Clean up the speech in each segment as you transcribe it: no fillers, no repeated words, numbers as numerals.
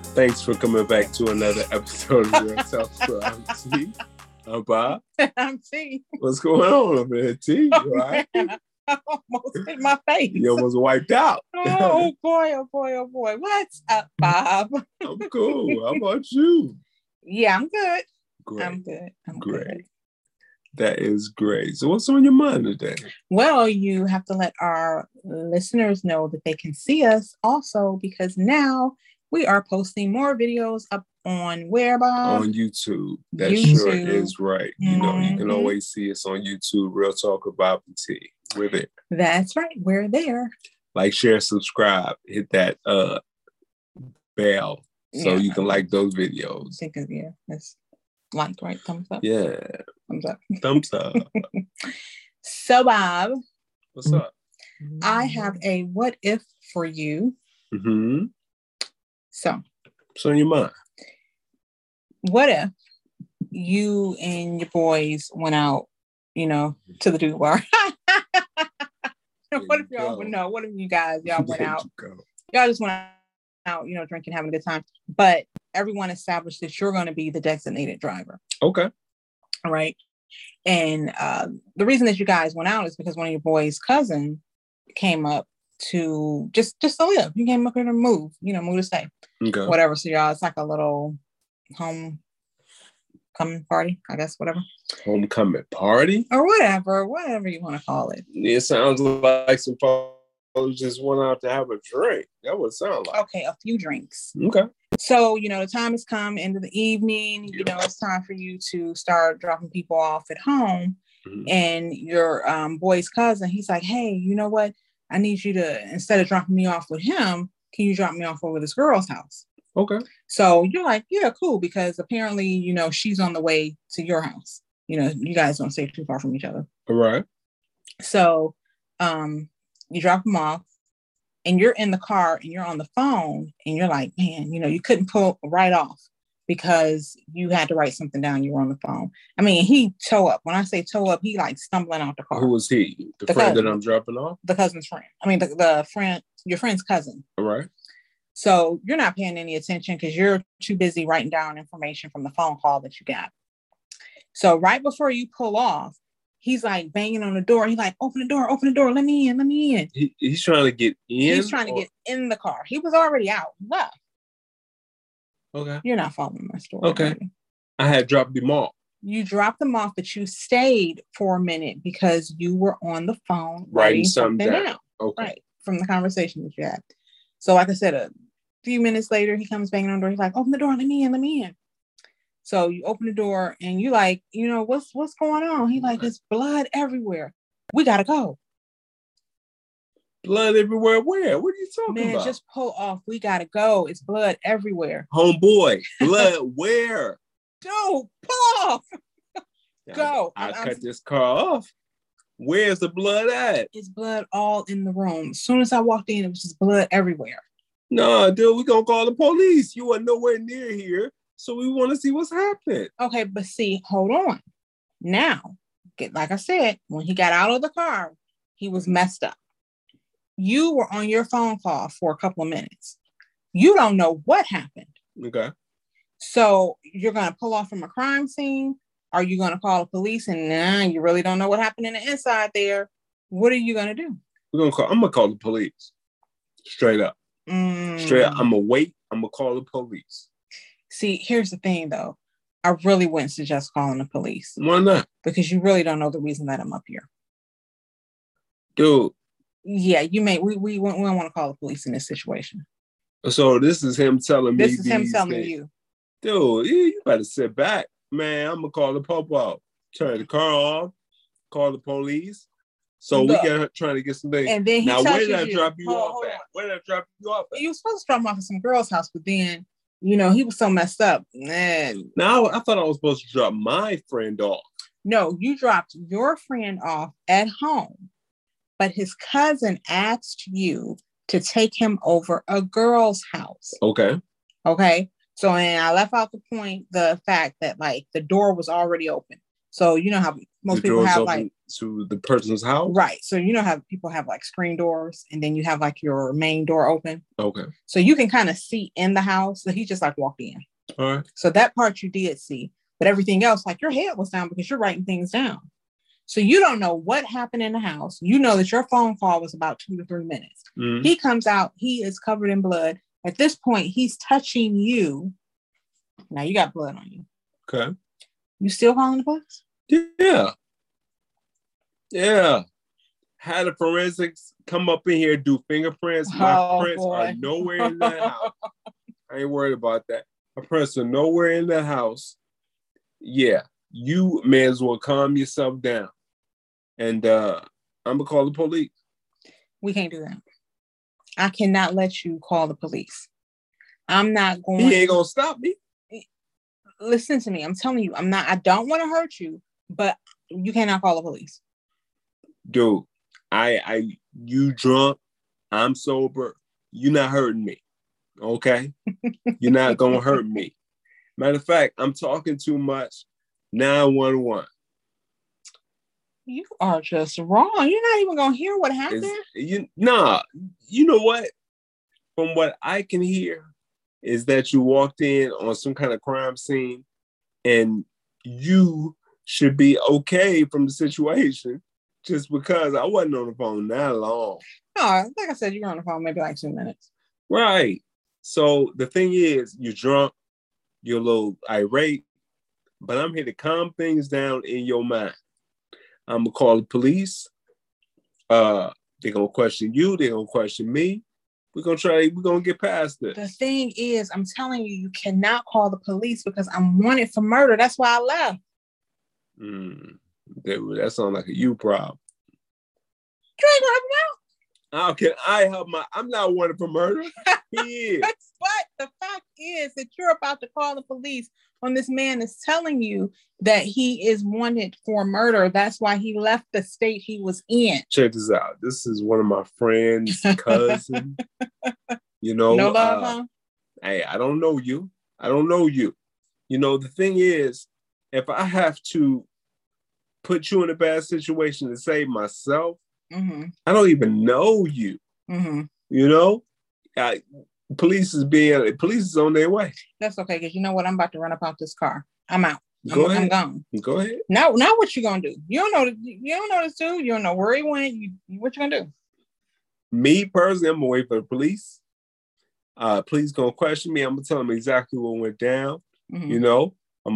Thanks for coming back to another episode of Real Talk. So I'm T. I'm Bob. I'm T. What's going on over there, T? You all right? I almost hit my face. You almost wiped out. Oh boy. What's up, Bob? I'm cool. How about you? Yeah, I'm good. Great. I'm good. Great. Good. That is great. So what's on your mind today? Well, you have to let our listeners know that they can see us also, because now we are posting more videos up on where, Bob? On YouTube. That YouTube. Sure is right. You know, you can always see us on YouTube, Real Talk with Bob and T. We're there. That's right. We're there. Like, share, subscribe, hit that bell so you can like those videos. Yeah, that's like, right? Thumbs up. Yeah. Thumbs up. Thumbs up. So, Bob. What's up? I have a what if for you. Mm-hmm. So. What's on your mind? What if you and your boys went out, to the dude bar? What if y'all would know? What if y'all went out? Y'all just went out, drinking, having a good time. But everyone established that you're going to be the designated driver. Okay. All right. And the reason that you guys went out is because one of your boys' cousin came up to just to live. He came up here to move to stay. Okay. Whatever. So y'all, it's like a little homecoming party, I guess, whatever. Homecoming party? Or whatever you want to call it. It sounds like some folks just went out to have a drink. That would sound like. Okay, a few drinks. Okay. So, the time has come, end of the evening, it's time for you to start dropping people off at home. Mm-hmm. And your boy's cousin, he's like, hey, you know what? I need you to, instead of dropping me off with him, can you drop me off over this girl's house? Okay. So you're like, yeah, cool. Because apparently, she's on the way to your house. You guys don't stay too far from each other. All right. So you drop them off and you're in the car and you're on the phone and you're like, man, you couldn't pull right off because you had to write something down. You were on the phone. I mean, he toe up. When I say toe up, he like stumbling out the car. Who was he? The friend cousin, that I'm dropping off? The cousin's friend. I mean, the friend, your friend's cousin. All right. So you're not paying any attention because you're too busy writing down information from the phone call that you got. So right before you pull off, he's like banging on the door. He's like, open the door. Let me in. He's trying to get in? He's trying to get in the car. He was already out. Left. Okay. You're not following my story. Okay. Baby. I had dropped them off. You dropped them off, but you stayed for a minute because you were on the phone writing something down. Okay. Right. From the conversation that you had. So like I said, a few minutes later, he comes banging on the door. He's like, open the door. Let me in. So you open the door and you like, what's going on? He like, there's blood everywhere. We got to go. Blood everywhere? Where? What are you talking about? Man, just pull off. We got to go. It's blood everywhere. Homeboy, blood where? Dude, pull off. Go. I cut this car off. Where's the blood at? It's blood all in the room. As soon as I walked in, it was just blood everywhere. No, dude, we're going to call the police. You are nowhere near here. So we want to see what's happening. Okay, but see, hold on. Now, like I said, when he got out of the car, he was messed up. You were on your phone call for a couple of minutes. You don't know what happened. Okay. So you're going to pull off from a crime scene? Are you going to call the police? And you really don't know what happened in the inside there. What are you going to do? I'm going to call the police. Straight up. Straight up. I'm going to wait. I'm going to call the police. See, here's the thing, though. I really wouldn't suggest calling the police. Why not? Because you really don't know the reason that I'm up here. Dude. Yeah, you may. We don't want to call the police in this situation. So this is him telling me. This is him telling you. Dude, you better sit back. Man, I'm going to call the popo. Turn the car off. Call the police. So we got trying to get some things. And then now, where did I drop you off at? Where did I drop you off at? You were supposed to drop him off at some girl's house, but then, he was so messed up. Man. Now, I thought I was supposed to drop my friend off. No, you dropped your friend off at home, but his cousin asked you to take him over a girl's house. Okay. So, and I left out the fact that like the door was already open. So you know how most people have like to the person's house, right? So you know how people have like screen doors, and then you have like your main door open. Okay. So you can kind of see in the house. So he just like walked in. All right. So that part you did see, but everything else, like your head was down because you're writing things down. So you don't know what happened in the house. You know that your phone call was about 2 to 3 minutes. Mm-hmm. He comes out. He is covered in blood. At this point, he's touching you. Now you got blood on you. Okay. You still calling the police? Yeah. Yeah. Had the forensics come up in here, do fingerprints. My prints are nowhere in that house. I ain't worried about that. My prints are nowhere in that house. Yeah. You may as well calm yourself down. And I'm going to call the police. We can't do that. I cannot let you call the police. I'm not going. He ain't going to stop me. Listen to me. I'm telling you, I don't want to hurt you, but you cannot call the police. Dude, you drunk, I'm sober, you're not hurting me. Okay? You're not going to hurt me. Matter of fact, I'm talking too much. 911. You are just wrong. You're not even going to hear what happened. You know what? From what I can hear is that you walked in on some kind of crime scene and you should be okay from the situation just because I wasn't on the phone that long. No, like I said, you were on the phone maybe like 2 minutes. Right. So the thing is, you're drunk, you're a little irate, but I'm here to calm things down in your mind. I'm going to call the police. They're going to question you. They're going to question me. We're going to get past this. The thing is, I'm telling you, you cannot call the police because I'm wanted for murder. That's why I left. That sounds like a you problem. You ain't gonna help me out. How can I help I'm not wanted for murder. He is. But the fact is that you're about to call the police when this man is telling you that he is wanted for murder. That's why he left the state he was in. Check this out. This is one of my friends' cousin. You know, no love, huh? Hey, I don't know you. You know, the thing is, if I have to put you in a bad situation to save myself, I don't even know you. You know, police is on their way. That's okay, because you know what? I'm about to run up out this car. I'm out. I'm gone. Go ahead. Now what you gonna do? You don't know this dude. You don't know where he went. What you gonna do? Me personally, I'm gonna wait for the police. Police gonna question me. I'm gonna tell them exactly what went down. You know,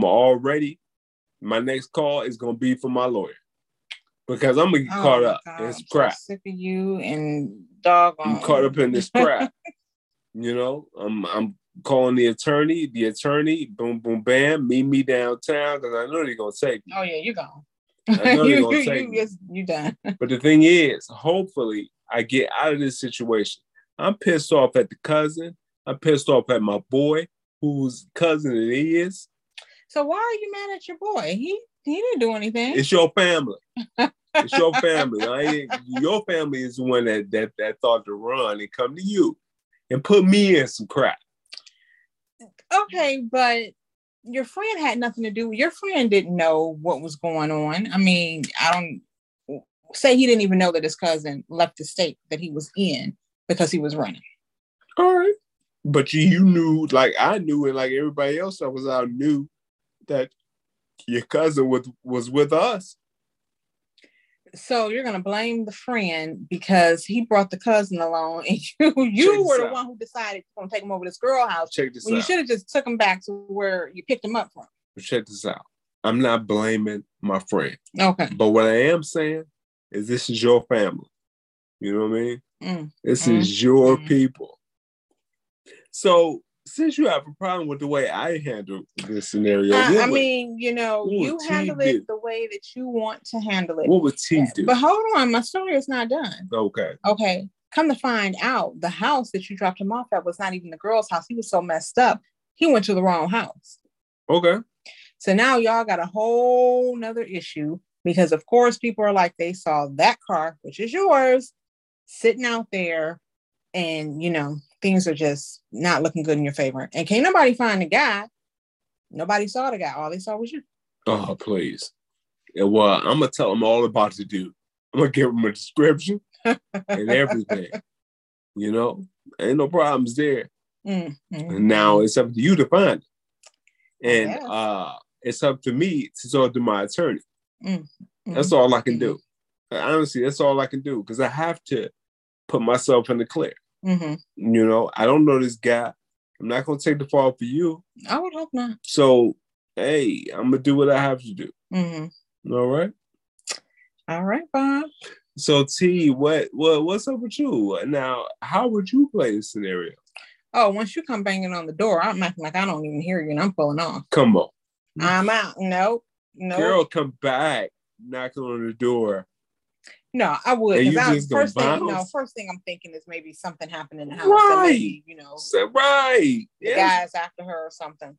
my next call is gonna be from my lawyer. Because I'm gonna get caught up in this crap. I'm sick of you and doggone. I'm caught up in this crap. You know, I'm calling the attorney. The attorney, boom, boom, bam, meet me downtown because I know they're gonna take me. Oh yeah, you gone. I know they're gonna take me. You done. But the thing is, hopefully, I get out of this situation. I'm pissed off at the cousin. I'm pissed off at my boy, whose cousin it is. So why are you mad at your boy? He didn't do anything. It's your family. It's your family. Your family is the one that thought to run and come to you and put me in some crap. Okay, but your friend had nothing to do with. Your friend didn't know what was going on. I mean, I don't say he didn't even know that his cousin left the state that he was in because he was running. All right, but you knew, like I knew, and like everybody else that was out knew that your cousin was with us. So you're gonna blame the friend because he brought the cousin along, and you were the one who decided to take him over to this girl house. Check this out. You should have just took him back to where you picked him up from. Check this out. I'm not blaming my friend. Okay. But what I am saying is this is your family. You know what I mean? This is your people. So since you have a problem with the way I handle this scenario, I mean, you know, you handle it the way that you want to handle it. What would T do? But hold on, my story is not done. Okay. Come to find out, the house that you dropped him off at was not even the girl's house. He was so messed up, he went to the wrong house. Okay. So now y'all got a whole nother issue because, of course, people are like, they saw that car, which is yours, sitting out there, and, you know, things are just not looking good in your favor. And can't nobody find the guy. Nobody saw the guy. All they saw was you. Oh, please. And well, I'm gonna tell them all about the dude. I'm gonna give them a description and everything. You know, ain't no problems there. Mm-hmm. And now it's up to you to find it. And it's up to me to talk to my attorney. Mm-hmm. That's all I can do. Honestly, that's all I can do because I have to put myself in the clear. Mm-hmm. You know, I don't know this guy. I'm not going to take the fall for you. I would hope not. So, hey, I'm going to do what I have to do. Mm-hmm. All right? All right, Bob. So, T, what's up with you? Now, how would you play this scenario? Oh, once you come banging on the door, I'm acting like I don't even hear you and I'm pulling off. Come on. I'm out. Nope. Girl, come back, knocking on the door. No, I would. Because first thing I'm thinking is maybe something happened in the house. Right. Maybe, right. The guy's after her or something.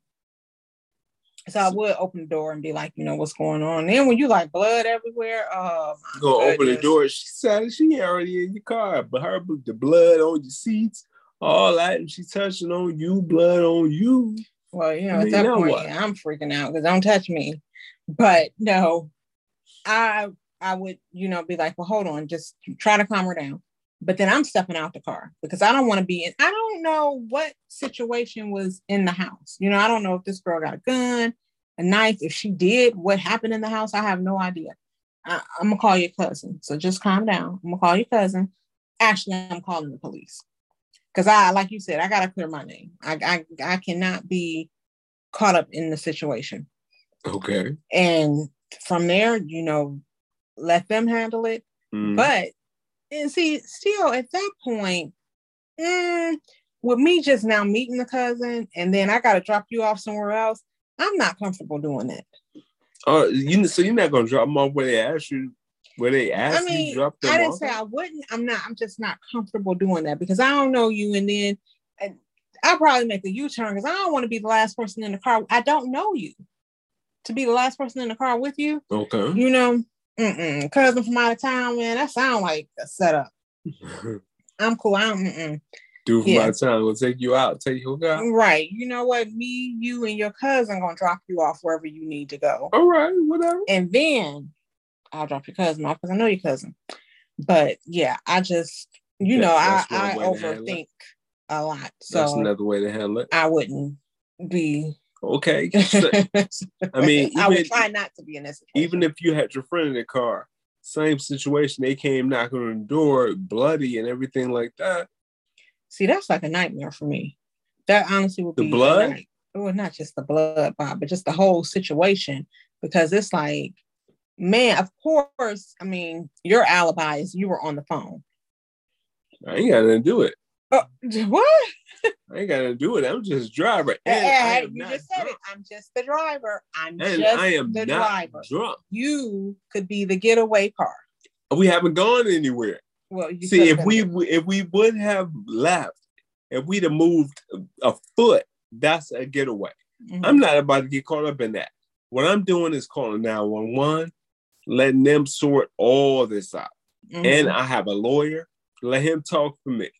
So I would open the door and be like, what's going on? And then when you like blood everywhere, you gonna open the door. She said she already in your car, but the blood on your seats, all that, and she touching on you, blood on you. Well, at that point, I'm freaking out because don't touch me. But no, I would, be like, well, hold on, just try to calm her down. But then I'm stepping out the car because I don't want to be in. I don't know what situation was in the house. I don't know if this girl got a gun, a knife. If she did, what happened in the house, I have no idea. I'm gonna call your cousin. So just calm down. I'm gonna call your cousin. Actually, I'm calling the police because like you said, I gotta clear my name. I cannot be caught up in the situation. Okay. And from there, let them handle it. Mm. But and see, still at that point, with me just now meeting the cousin and then I gotta drop you off somewhere else, I'm not comfortable doing that. So you're not gonna drop them off where they ask you? Where they ask you to drop them off? I didn't say I wouldn't. I'm just not comfortable doing that because I don't know you, and then I'll probably make a U-turn because I don't want to be the last person in the car. I don't know you. To be the last person in the car with you. Okay. Cousin from out of town, man, that sounds like a setup. I'm cool. Dude from out of town will take you out, take you out. Right. You know what? Me, you, and your cousin gonna drop you off wherever you need to go. All right, whatever. And then I'll drop your cousin off because I know your cousin. But yeah, I just, I overthink a lot. So that's another way to handle it. I wouldn't be. Okay. So, I mean, I would try not to be in this situation. Even if you had your friend in the car, same situation, they came knocking on the door, bloody and everything like that. See, that's like a nightmare for me. That honestly would be the blood. Well, not just the blood, Bob, but just the whole situation. Because it's like, man, of course, I mean, your alibi is you were on the phone. I ain't got nothing to do with it. What? I ain't got to do it. I'm just a driver. You just said it. I'm just the driver. I am the driver. Drunk. You could be the getaway car. We haven't gone anywhere. Well, you see, if we would have left, if we'd have moved a foot, that's a getaway. Mm-hmm. I'm not about to get caught up in that. What I'm doing is calling 911, letting them sort all this out. Mm-hmm. And I have a lawyer. Let him talk for me.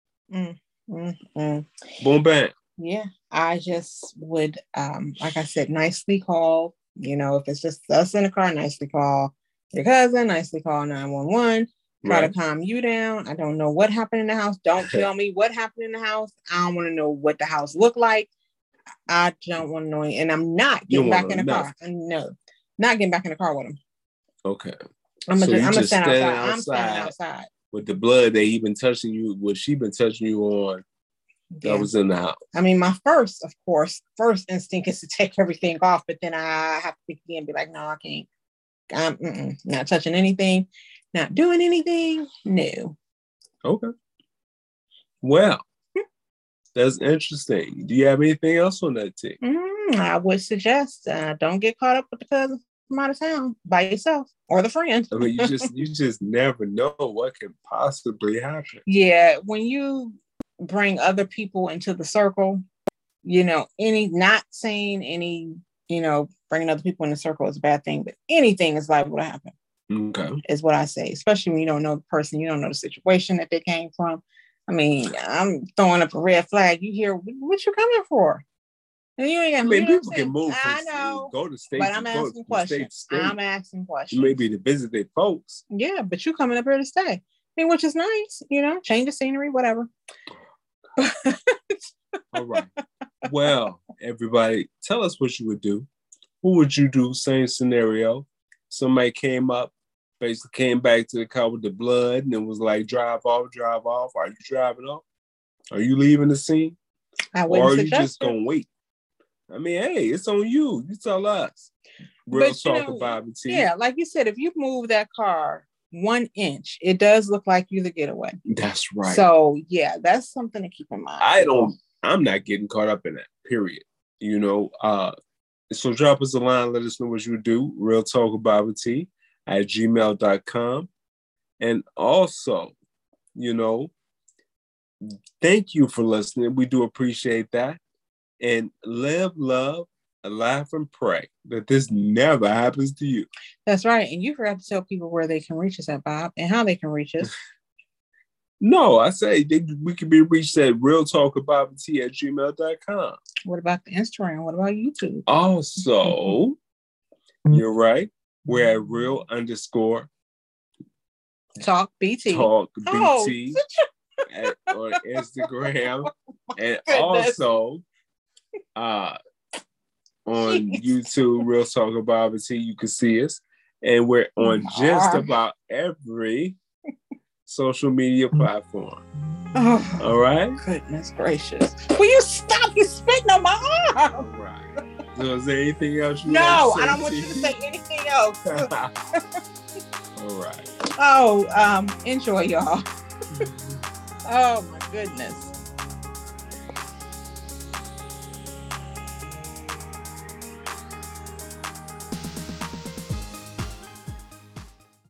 Boom, bam. Yeah, I just would, like I said, nicely call. If it's just us in the car, nicely call your cousin, nicely call 911. Try to calm you down. I don't know what happened in the house. Don't tell me what happened in the house. I don't want to know what the house looked like. I don't want to know. And I'm not getting back in the car. No, not getting back in the car with him. Okay. I'm gonna stand outside. I'm standing outside. With the blood they even touching you, what she been touching you on, that was in the house. I mean, my first instinct is to take everything off, but then I have to think again and be like, no, I can't. I'm not touching anything, not doing anything. No. Okay. Well, that's interesting. Do you have anything else on that tip? I would suggest don't get caught up with the cousin from out of town by yourself or the friend. I mean, you just never know what can possibly happen. Yeah, when you bring other people into the circle, not saying any, bringing other people in the circle is a bad thing, but anything is liable to happen. Okay, is what I say. Especially when you don't know the person, you don't know the situation that they came from. I mean, I'm throwing up a red flag. You hear what you coming for? And you ain't got, I mean, people can move. I know. Go to state. But I'm asking questions. I'm asking questions. Maybe to visit their folks. Yeah, but you coming up here to stay. I mean, which is nice, change the scenery, whatever. All right. Well, everybody, tell us what you would do. What would you do? Same scenario. Somebody came up, basically came back to the car with the blood and it was like, drive off. Are you driving off? Are you leaving the scene? Or are you just going to wait? I mean, hey, it's on you. You tell us. Real talk about it. Yeah, like you said, if you move that car 1 inch, it does look like you the getaway. That's right. So yeah, that's something to keep in mind. I'm not getting caught up in that, period. So drop us a line, let us know what you do. realtalkabibletea@gmail.com. And also, thank you for listening. We do appreciate that. And live, love, laugh, and pray that this never happens to you. That's right. And you forgot to tell people where they can reach us at, Bob, and how they can reach us. No, I say we can be reached at realtalkabibletea@gmail.com. What about the Instagram? What about YouTube? Also, you're right. We're at real_talk BT. Talk BT on Instagram. And also on YouTube, Real Talk About BT, you can see us. And we're on just about every social media platform. Oh, all right. Goodness gracious! Will you stop? You spitting on my arm. All right. So is there anything else you No, want to say? I don't want you to say anything else. All right. Oh, enjoy, y'all. Oh my goodness.